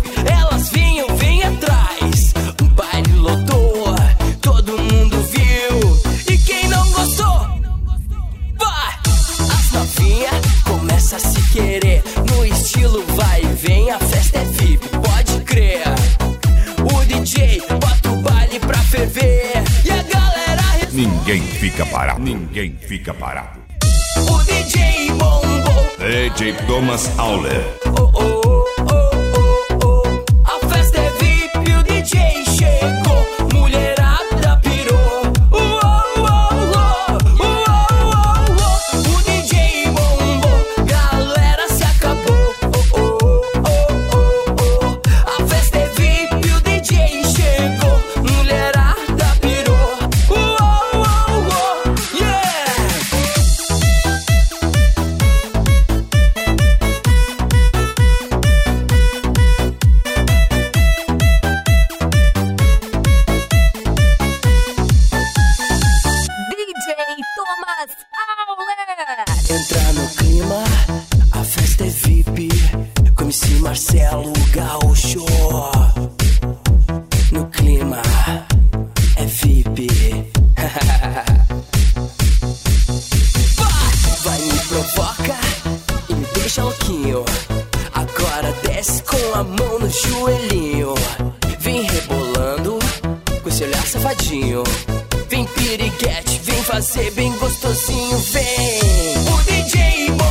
VIP, elas vinham atrás. O baile lotou, todo mundo viu. E quem não gostou, vai! As novinhas começam a se querer. No estilo vai e vem, a festa é VIP, pode crer. O DJ bota o baile pra ferver. E a galera Ninguém fica parado, ninguém fica parado. O DJ bombou. DJ Thomas Auler. Oh, oh, oh, oh, oh. A festa é VIP, o DJ chegou. Mulherada pirou. Oh, oh, oh, oh, oh, oh. O DJ bombou, galera se acabou. Oh, oh, oh, oh, oh. A festa é VIP, o DJ chegou. Mulherada pirou. Oh, oh, oh, oh. Yeah! Thomas Auler. Entra no clima, a festa é VIP. Com MC Marcelo Gaúcho. No clima, é VIP. Vai, me provoca e me deixa louquinho. Agora desce com a mão no joelhinho. Vem rebolando com esse olhar safadinho. Vem piriguete, vem fazer bem gostosinho, vem. O DJ